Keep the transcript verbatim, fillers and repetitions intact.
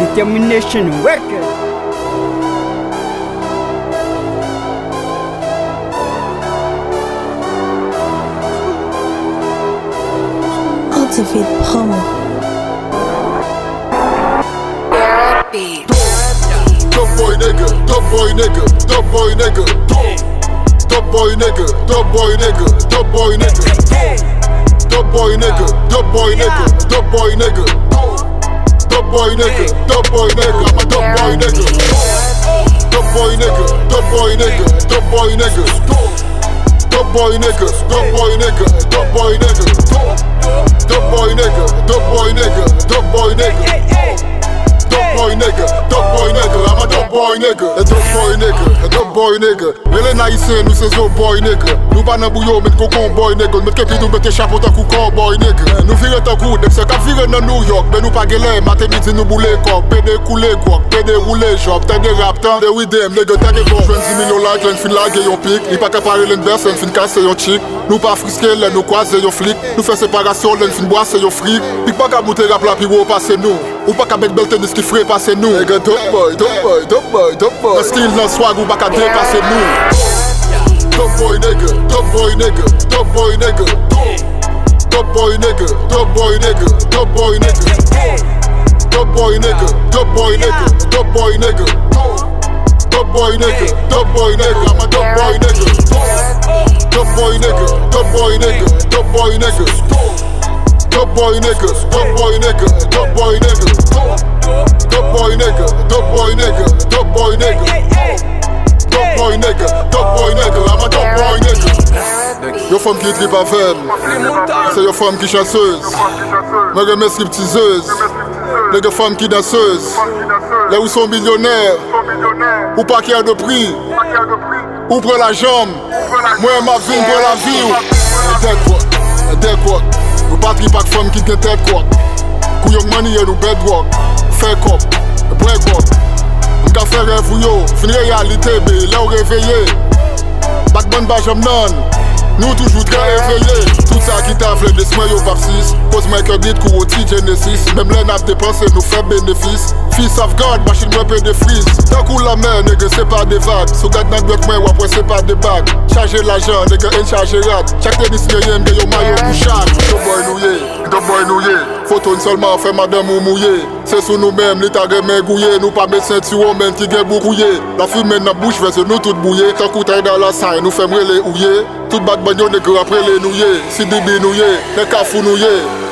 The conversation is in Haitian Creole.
Determination Record. Cultivate Promo. Top boy nigga, top boy nigga, top boy nigga, top boy nigga, top boy nigga, top boy nigga, top boy nigga, top boy nigga, top boy nigga, top boy nigga, top boy nigga, I'm a top boy nigga, top boy nigga, top boy nigga, top boy nigga, top boy nigga, top boy nigga, top boy nigga, top boy nigga, top boy nigga, top boy nigga. Dope boy nigga, dope boy nigga, I'm a dope boy nigga, a dope boy nigga, a dope boy nigga. Really nice saying, nous c'est zo boy nigga. Nous pas nan bouillon, mais cocon boy nigga. Nous kepi nous mette chapeau ta kou cowboy nigga. Nous vire ta kou, dek se kap vire nan New York. Mais nous pas gelé, matin midi nous boule kok. Pédé coulé kok, pédé roulé job. T'as des rap, t'as des oui dem, nigga t'as des bon. Twenty million like, l'en fin lage yon pic. Li pas capare l'inverse, l'en fin casse yon chick. Nous pas frisqué, l'en nous croise yon flic. Nous fait séparation, l'en fin boisse yon fric. Pic pas qu'à bouter rap la pi ou passer nous. Ou pas qu'à mettre bel tennis qui ferait passer nous. Nigga dope boy, dope boy, dope boy, dope boy. Le style dans swag ou pas qu'à dépasser nous. Dope boy nigga, dope boy nigga, dope boy nigga, dope boy nigga, dope boy nigga, dope boy nigga, dope boy nigga, dope boy nigga, dope boy nigga, dope boy nigga, dope boy nigga, I'm a dope boy nigga, dope boy nigga, dope boy nigga, dope boy nigga, dope boy nigga, dope boy nigga, dope boy nigga, dope boy nigga, dope boy nigga, dope boy nigga. Dope boy nigga, dope boy nigga, I'm a dope boy nigga. Yo femme qui trip à veine, c'est yo femme qui chanceuse. Me remercie p'tiseuse, les deux femmes qui danseuses. Là où sont millionnaires, ou pas qu'il y a de prix, ou prend la jambe. Moi ma vie, pour la vie. Dead quoi, dead quoi. Nous pas trip avec femme qui get dead quoi. Couillon money et nous bedrock, fake up, break up. M'ka fè rêve ou yo, fin réalité bé, là ou réveillé. Backbone ba jam nan, nous toujours très réveillés. Tout ça qui t'a vle desmoy yo papsis. Cause Michael dit kou au T-Genesis. Même les nap dépensé nous fait bénéfice. Fils of God, machine moi paie des frises. Tant kou la mer, nègre c'est pas des vagues. So gade nan bloc moi wapre c'est pas des bagues. Charger l'argent, nègre en charger rat. Chaque tennis yem de yo maillot bouchard. Dope boy nouye, dope boy nouye. Photo seulement fait madame ou mouillé. C'est sous nous-mêmes, l'état remè gouillé. Nous pas médecin tu women qui gen bourouillé. La fumée dans bouche verse nous tout bouillé. Tant kou taille dans la saille, nous fait les ouillé. Tout back bagnon nègre après les nouillé. Si dibi nouillé, les cafou nouillé.